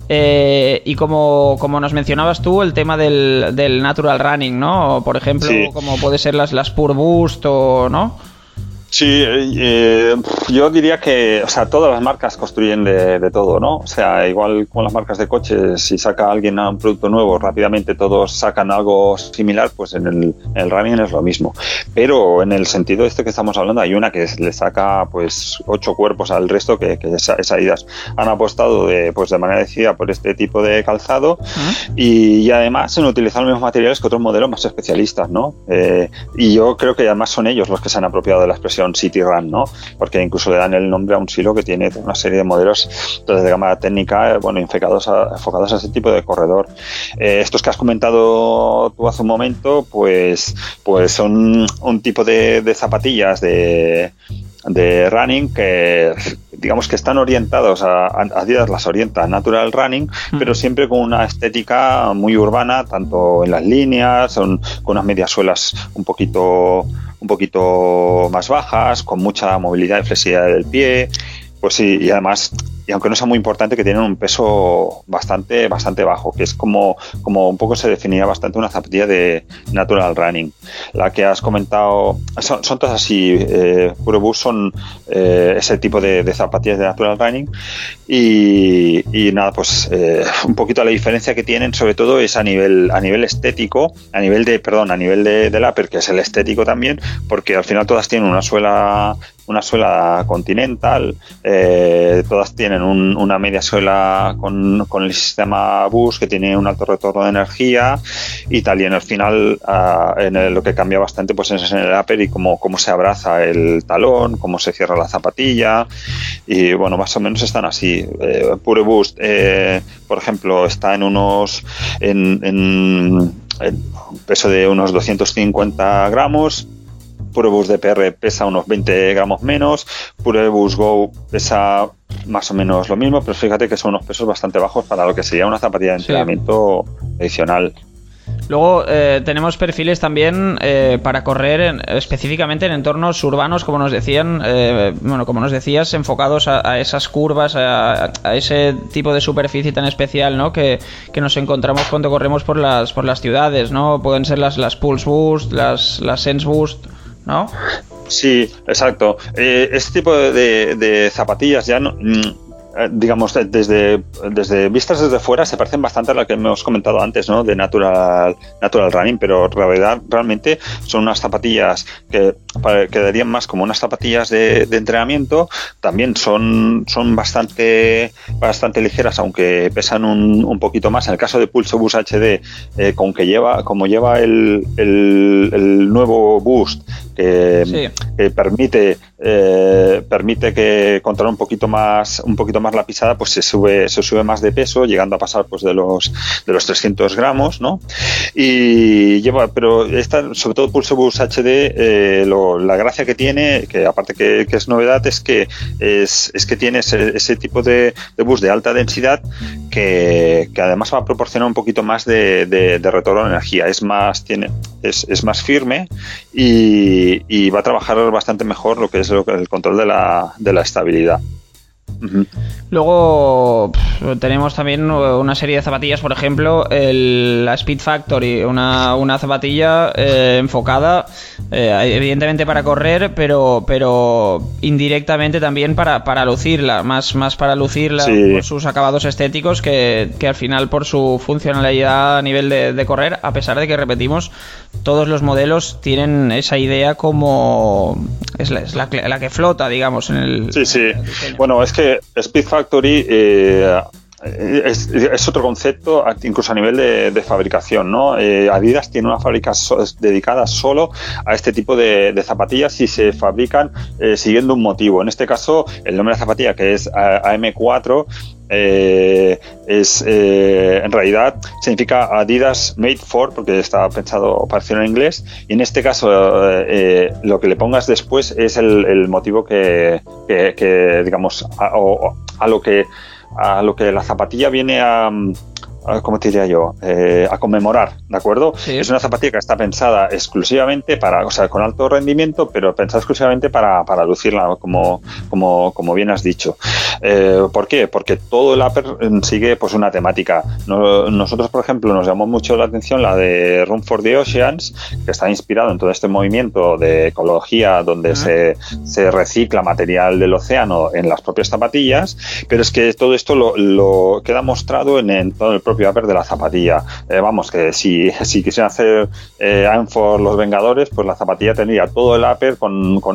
Y como nos mencionabas tú, el tema del natural running, ¿no? Por ejemplo, sí, como puede ser las Pure Boost o, ¿no? Sí, yo diría que, o sea, todas las marcas construyen de todo, ¿no? O sea, igual con las marcas de coches, si saca alguien a un producto nuevo, rápidamente todos sacan algo similar, pues en el running es lo mismo. Pero en el sentido este que estamos hablando, hay una que le saca pues 8 cuerpos al resto, que es Adidas. Han apostado de manera decidida por este tipo de calzado y además han utilizado los mismos materiales que otros modelos más especialistas, ¿no? Y yo creo que además son ellos los que se han apropiado de la expresión City Run, ¿no? Porque incluso le dan el nombre a un silo que tiene una serie de modelos de gama técnica, bueno, enfocados a ese tipo de corredor. Estos que has comentado tú hace un momento, pues son un tipo de zapatillas de de running que digamos que están orientados Adidas las orienta a natural running, pero siempre con una estética muy urbana, tanto en las líneas, con unas mediasuelas un poquito más bajas, con mucha movilidad y flexibilidad del pie, pues sí, y además, y aunque no sea muy importante, que tienen un peso bastante bajo, que es como un poco se definía bastante una zapatilla de natural running. La que has comentado, son todas así, Pure Boost son ese tipo de zapatillas de natural running, y nada, pues un poquito la diferencia que tienen sobre todo es a nivel estético, a nivel del upper, que es el estético también, porque al final todas tienen una suela Continental, todas tienen una media suela con el sistema Boost, que tiene un alto retorno de energía y tal, y en el final lo que cambia bastante pues es en el upper y cómo se abraza el talón, cómo se cierra la zapatilla, y bueno, más o menos están así. Pure Boost, por ejemplo, está en un peso de unos 250 gramos. Pure Boost DPR pesa unos 20 gramos menos, Pure Boost Go pesa más o menos lo mismo, pero fíjate que son unos pesos bastante bajos para lo que sería una zapatilla de entrenamiento adicional. Luego tenemos perfiles también para correr específicamente en entornos urbanos, como nos decían, como nos decías, enfocados a esas curvas, a ese tipo de superficie tan especial, ¿no? que nos encontramos cuando corremos por las ciudades, ¿no? Pueden ser las Pulse Boost, las Sense Boost, ¿no? Sí, exacto. Este tipo de zapatillas ya no, digamos, vistas desde fuera se parecen bastante a la que hemos comentado antes, ¿no? De natural running, pero en realidad realmente son unas zapatillas que quedarían más como unas zapatillas de entrenamiento. También son bastante ligeras, aunque pesan un poquito más. En el caso de Pulse Boost HD, como lleva el nuevo Boost que permite que controlar un poquito más la pisada, pues se sube más de peso, llegando a pasar pues de los 300 gramos, ¿no? Y pero esta, sobre todo Pulse Boost HD, la gracia que tiene, que aparte que es novedad, es que tiene ese tipo de boost de alta densidad que además va a proporcionar un poquito más de retorno de energía. Es más firme y va a trabajar bastante mejor lo que es el control de la estabilidad. Uh-huh. Luego tenemos también una serie de zapatillas, por ejemplo, la Speed Factory, una zapatilla enfocada evidentemente para correr, pero indirectamente también para lucirla, más para lucirla, sí, por sus acabados estéticos que al final por su funcionalidad a nivel de correr, a pesar de que, repetimos, todos los modelos tienen esa idea como es la que flota, digamos, en el... Sí. Bueno, es que Speed Factory es otro concepto, incluso a nivel de fabricación, ¿no? Adidas tiene una fábrica dedicada solo a este tipo de zapatillas y se fabrican siguiendo un motivo. En este caso, el nombre de la zapatilla, que es AM4, en realidad significa Adidas Made For, porque está pensado para decirlo en inglés, y en este caso lo que le pongas después es el motivo que digamos a lo que la zapatilla viene ¿cómo te diría yo? A conmemorar, ¿de acuerdo? Sí. Es una zapatilla que está pensada exclusivamente con alto rendimiento, pero pensada exclusivamente para lucirla, como bien has dicho. ¿Por qué? Porque todo el upper sigue pues una temática. Nosotros, por ejemplo, nos llamó mucho la atención la de Run for the Oceans, que está inspirado en todo este movimiento de ecología donde se recicla material del océano en las propias zapatillas, pero es que todo esto lo queda mostrado en todo el propio upper de la zapatilla. Vamos, que si quisieran hacer I'm for los Vengadores, pues la zapatilla tendría todo el upper con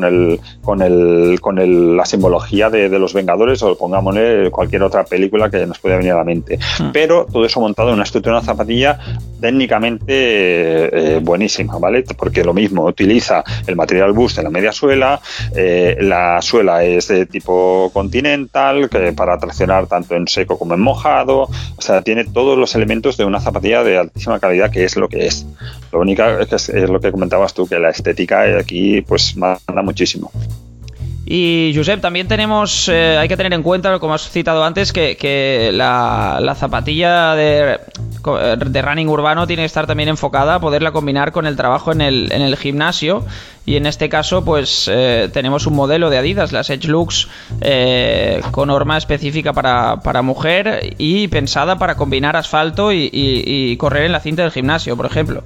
la simbología de los Vengadores, o pongámosle cualquier otra película que nos pueda venir a la mente. Pero todo eso montado en una estructura de una zapatilla técnicamente buenísima, ¿vale? Porque lo mismo, utiliza el material Boost en la media suela, la suela es de tipo Continental, que para traccionar tanto en seco como en mojado, o sea, tiene todos los elementos de una zapatilla de altísima calidad, que es lo que es. Lo único es lo que comentabas tú, que la estética aquí pues manda muchísimo. Y Josep, también tenemos, hay que tener en cuenta, como has citado antes, que la zapatilla de running urbano tiene que estar también enfocada a poderla combinar con el trabajo en el gimnasio. Y en este caso, pues tenemos un modelo de Adidas, las Edge Lux, con horma específica para mujer y pensada para combinar asfalto y correr en la cinta del gimnasio, por ejemplo.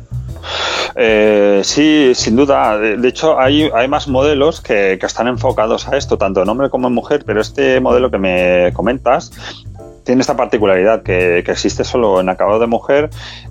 Sí, sin duda. De hecho, hay más modelos que están enfocados a esto, tanto en hombre como en mujer, pero este modelo que me comentas tiene esta particularidad que existe solo en acabado de mujer,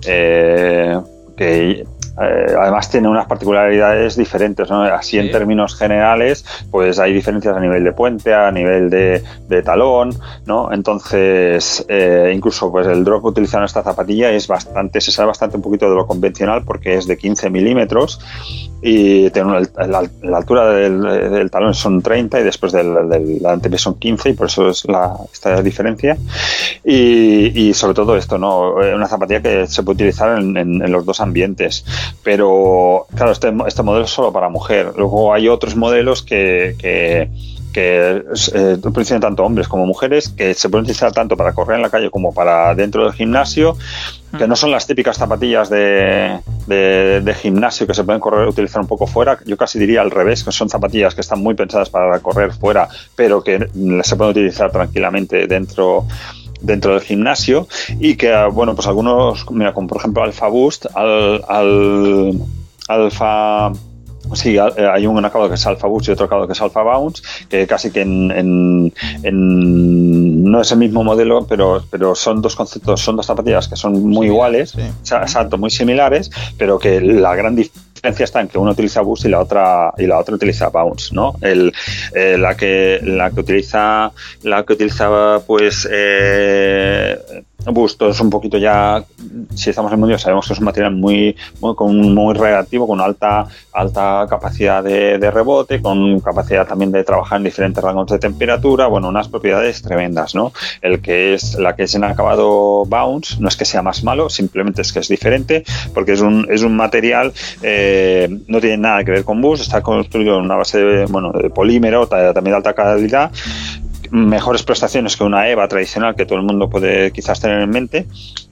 que además tiene unas particularidades diferentes, ¿no? Así, sí. En términos generales, pues hay diferencias a nivel de puente, a nivel de talón, ¿no? Entonces, incluso pues el drop utilizado en esta zapatilla se sale bastante un poquito de lo convencional porque es de 15 milímetros y tiene la altura del talón son 30 y después del antepié son 15 y por eso es esta diferencia. Y sobre todo esto, ¿no? Una zapatilla que se puede utilizar en los dos ambientes. Pero claro, este modelo es solo para mujer. Luego hay otros modelos que utilizan tanto hombres como mujeres, que se pueden utilizar tanto para correr en la calle como para dentro del gimnasio, que no son las típicas zapatillas de gimnasio que se pueden utilizar un poco fuera. Yo casi diría al revés, que son zapatillas que están muy pensadas para correr fuera, pero que se pueden utilizar tranquilamente dentro del gimnasio, y que, bueno, pues algunos, mira, como por ejemplo Alpha Boost, sí, hay un acabado que es Alpha Boost y otro acabado que es Alpha Bounce, que casi que no es el mismo modelo, pero son dos conceptos, son dos zapatillas que son muy iguales, sí. Exacto, muy similares, pero que la gran diferencia está en que uno utiliza Boost y la otra utiliza Bounce, ¿no? La que utiliza pues Boost es un poquito ya, si estamos en el mundo sabemos que es un material muy reactivo, con alta capacidad de rebote, con capacidad también de trabajar en diferentes rangos de temperatura, bueno, unas propiedades tremendas, ¿no? La que es en acabado Bounce no es que sea más malo, simplemente es que es diferente, porque es un material, no tiene nada que ver con Boost, está construido en una base de polímero, también de alta calidad, mejores prestaciones que una EVA tradicional que todo el mundo puede quizás tener en mente,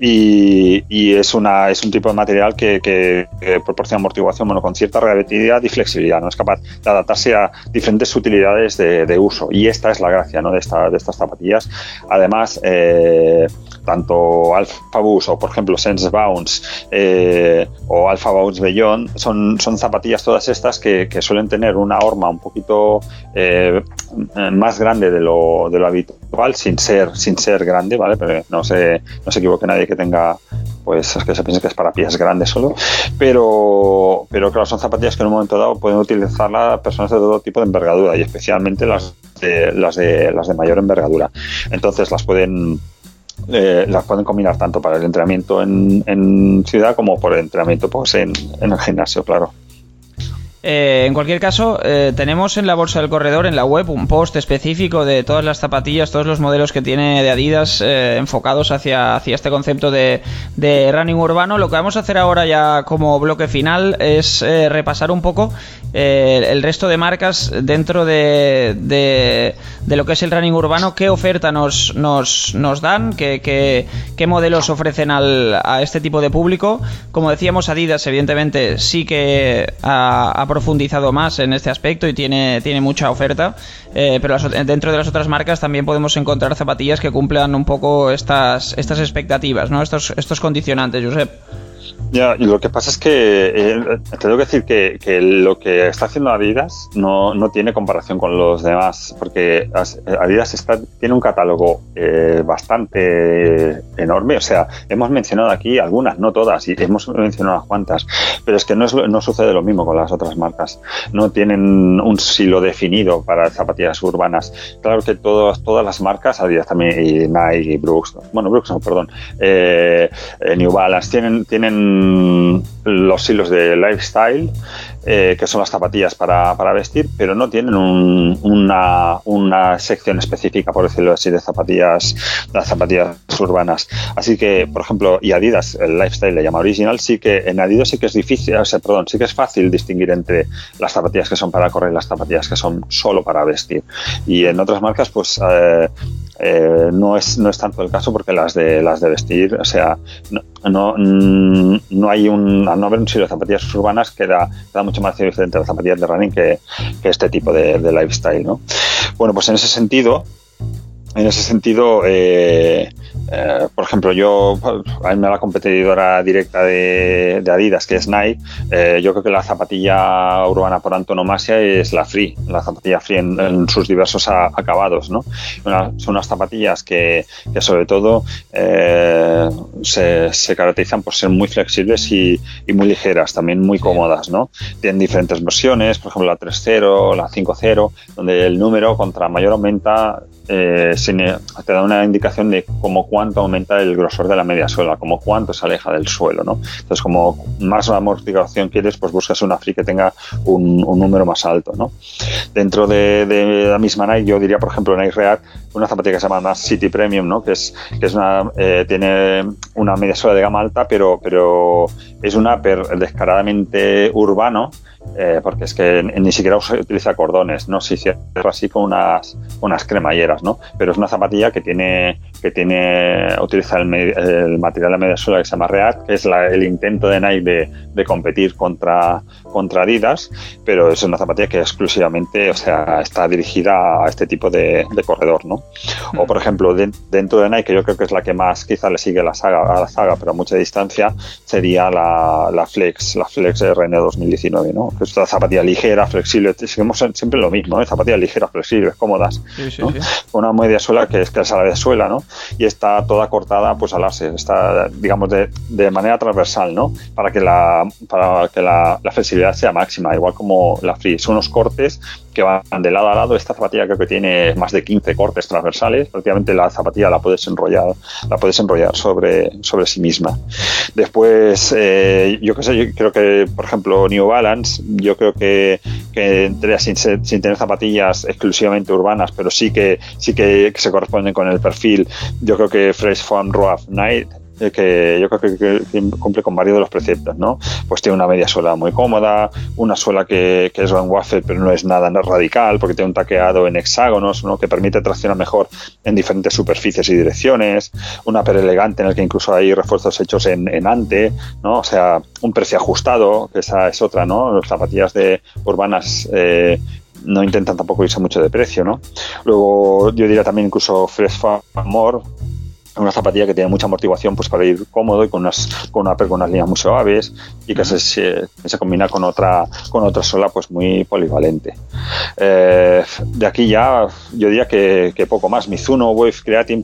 y es un tipo de material que proporciona amortiguación, bueno, con cierta reactividad y flexibilidad, no es capaz de adaptarse a diferentes utilidades de uso, y esta es la gracia, ¿no? de estas zapatillas. Además, tanto Alpha Boost o por ejemplo Sense Bounce o Alpha Bounce Beyond son zapatillas todas estas que suelen tener una horma un poquito más grande de lo habitual, sin ser grande, ¿vale? Pero no se equivoque nadie que tenga, pues es que se piense que es para pies grandes solo, pero claro, son zapatillas que en un momento dado pueden utilizarlas personas de todo tipo de envergadura, y especialmente las de mayor envergadura. Entonces las pueden combinar tanto para el entrenamiento en ciudad como por el entrenamiento pues en el gimnasio, claro. En cualquier caso, tenemos en la bolsa del corredor, en la web, un post específico de todas las zapatillas, todos los modelos que tiene de Adidas enfocados hacia este concepto de running urbano. Lo que vamos a hacer ahora ya como bloque final es repasar un poco el resto de marcas dentro de lo que es el running urbano, qué oferta nos dan, qué modelos ofrecen a este tipo de público. Como decíamos, Adidas evidentemente sí que ha profundizado más en este aspecto y tiene mucha oferta, pero dentro de las otras marcas también podemos encontrar zapatillas que cumplan un poco estas expectativas, ¿no? Estos condicionantes, Josep. Ya, y lo que pasa es que tengo que decir que lo que está haciendo Adidas no tiene comparación con los demás, porque Adidas tiene un catálogo bastante enorme. O sea, hemos mencionado aquí algunas, no todas, y hemos mencionado unas cuantas, pero es que no sucede lo mismo con las otras marcas. No tienen un silo definido para zapatillas urbanas. Claro que todas las marcas, Adidas también, y Nike, y Brooks no, perdón, New Balance, tienen los hilos de lifestyle, que son las zapatillas para vestir, pero no tienen una sección específica, por decirlo así, de zapatillas urbanas. Así que, por ejemplo, y Adidas, el Lifestyle le llama Original, sí que en Adidas sí que es difícil, sí que es fácil distinguir entre las zapatillas que son para correr y las zapatillas que son solo para vestir. Y en otras marcas, pues no es tanto el caso, porque las de vestir, o sea, no hay al no haber un estilo de zapatillas urbanas queda mucho más diferente a las zapatillas de running que este tipo de lifestyle, ¿no? Bueno, pues en ese sentido, por ejemplo, a mí la competidora directa de Adidas, que es Nike, yo creo que la zapatilla urbana por antonomasia es la zapatilla Free en sus diversos acabados, ¿no? Son unas zapatillas que sobre todo se caracterizan por ser muy flexibles y muy ligeras, también muy cómodas, ¿no? Tienen diferentes versiones, por ejemplo la 3.0, la 5.0, donde el número contra mayor aumenta te da una indicación de como cuánto aumenta el grosor de la media suela, como cuánto se aleja del suelo, ¿no? Entonces, como más amortiguación quieres, pues buscas una Free que tenga un número más alto, ¿no? Dentro de la misma Nike, yo diría, por ejemplo, Nike React, una zapatilla que se llama más City Premium, ¿no? Que tiene una media suela de gama alta, pero es un upper descaradamente urbano, porque es que ni siquiera utiliza cordones, ¿no? Se cierra así con unas cremalleras, ¿no? Pero es una zapatilla que utiliza el material de media suela que se llama React, que es el intento de Nike de competir contra Adidas, pero es una zapatilla que exclusivamente, o sea, está dirigida a este tipo de corredor, ¿no? O, por ejemplo, dentro de Nike, que yo creo que es la que más quizá le sigue a la saga, pero a mucha distancia, sería la Flex RN 2019, ¿no? Que es una zapatilla ligera, flexible, seguimos siempre lo mismo, ¿eh? Zapatillas ligeras, flexibles, cómodas, sí, ¿no? sí. Una media suela que es la de suela, ¿no? Y está toda cortada pues al láser, está, digamos, de manera transversal, ¿no? Para que la flexibilidad sea máxima, igual como la Free. Son unos cortes que van de lado a lado. Esta zapatilla creo que tiene más de 15 cortes transversales. Prácticamente la zapatilla la puedes enrollar sobre sí misma. Después, yo creo que, por ejemplo, New Balance, yo creo que sin tener zapatillas exclusivamente urbanas, pero sí que se corresponden con el perfil. Yo creo que Fresh Foam Rough Night, que yo creo que cumple con varios de los preceptos, ¿no? Pues tiene una media suela muy cómoda, una suela que es Van Waffle, pero no es nada radical, porque tiene un taqueado en hexágonos, ¿no? Que permite traccionar mejor en diferentes superficies y direcciones, un upper elegante en el que incluso hay refuerzos hechos en ante, ¿no? O sea, un precio ajustado, que esa es otra, ¿no? Las zapatillas urbanas no intentan tampoco irse mucho de precio, ¿no? Luego yo diría también incluso Fresh Foam More, una zapatilla que tiene mucha amortiguación, pues para ir cómodo y con unas líneas muy suaves, y que se combina con otra suela pues muy polivalente. De aquí ya yo diría que poco más. Mizuno Wave Creatine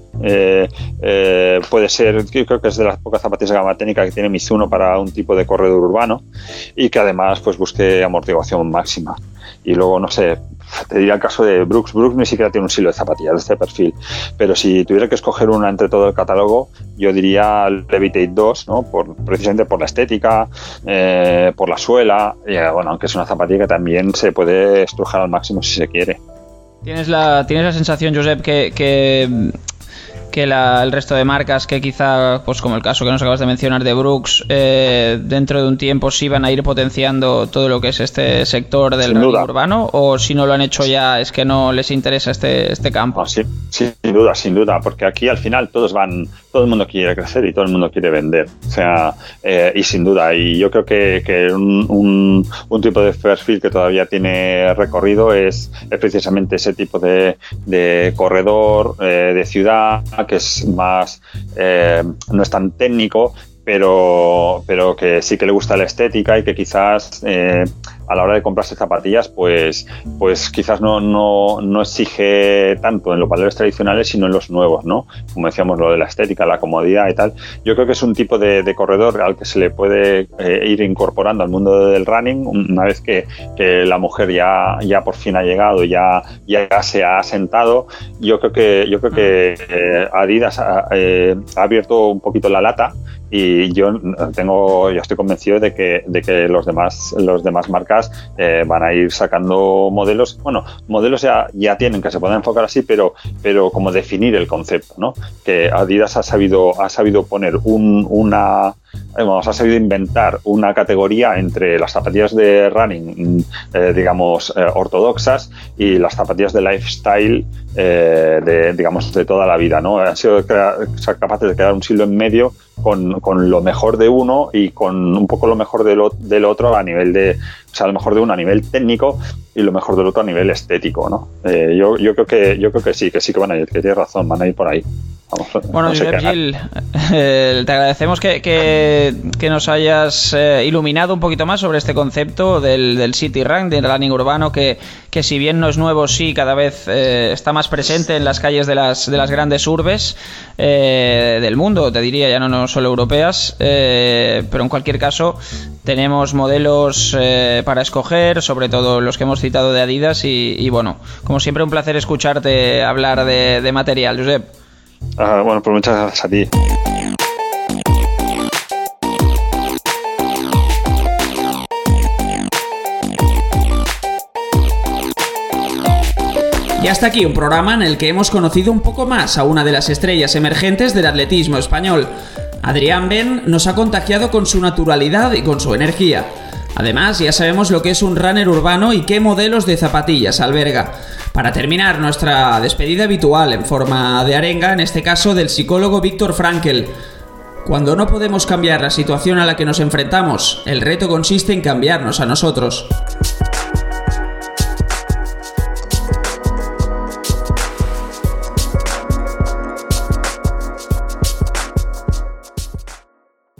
puede ser, yo creo que es de las pocas zapatillas de gama técnica que tiene Mizuno para un tipo de corredor urbano, y que además pues busque amortiguación máxima. Y luego, no sé, te diría el caso de Brooks. Brooks ni siquiera tiene un estilo de zapatillas de este perfil, pero si tuviera que escoger una entre todo el catálogo, yo diría Levitate 2, ¿no? Precisamente por la estética, por la suela, bueno, aunque es una zapatilla que también se puede estrujar al máximo si se quiere. ¿Tienes la sensación, Josep, que el resto de marcas, que quizá, pues como el caso que nos acabas de mencionar de Brooks, dentro de un tiempo sí van a ir potenciando todo lo que es este sector del running urbano, o si no lo han hecho ya es que no les interesa este campo? No, sí, sin duda, porque aquí al final todo el mundo quiere crecer y todo el mundo quiere vender, o sea, y sin duda, y yo creo que un tipo de perfil que todavía tiene recorrido es precisamente ese tipo de corredor de ciudad, que es más, no es tan técnico, pero que sí que le gusta la estética, y que quizás a la hora de comprarse zapatillas pues quizás no exige tanto en los valores tradicionales, sino en los nuevos, ¿no? Como decíamos, lo de la estética, la comodidad y tal. Yo creo que es un tipo de corredor al que se le puede ir incorporando al mundo del running una vez que la mujer ya por fin ha llegado, ya se ha asentado. Yo creo que Adidas ha abierto un poquito la lata, y yo estoy convencido de que los demás marcas marcas van a ir sacando modelos. Bueno, modelos ya tienen que se pueden enfocar así, pero como definir el concepto, ¿no? Que Adidas ha sabido poner ha sabido inventar una categoría entre las zapatillas de running, digamos, ortodoxas, y las zapatillas de lifestyle, de toda la vida, ¿no? Han sido capaces de crear un silo en medio con lo mejor de uno y con un poco lo mejor del otro a nivel lo mejor de uno a nivel técnico y lo mejor del otro a nivel estético, ¿no? Yo creo que sí que van a ir, que tienes razón, van a ir por ahí. Bueno, Josep Gil, te agradecemos que nos hayas iluminado un poquito más sobre este concepto del City Run, del running urbano, que si bien no es nuevo, sí, cada vez está más presente en las calles de las grandes urbes del mundo, te diría, ya no solo europeas, pero en cualquier caso tenemos modelos para escoger, sobre todo los que hemos citado de Adidas, y bueno, como siempre, un placer escucharte hablar de material, Josep. Bueno, pues muchas gracias a ti. Y hasta aquí un programa en el que hemos conocido un poco más a una de las estrellas emergentes del atletismo español. Adrián Ben nos ha contagiado con su naturalidad y con su energía. Además, ya sabemos lo que es un runner urbano y qué modelos de zapatillas alberga. Para terminar nuestra despedida habitual en forma de arenga, en este caso del psicólogo Viktor Frankl. Cuando no podemos cambiar la situación a la que nos enfrentamos, el reto consiste en cambiarnos a nosotros.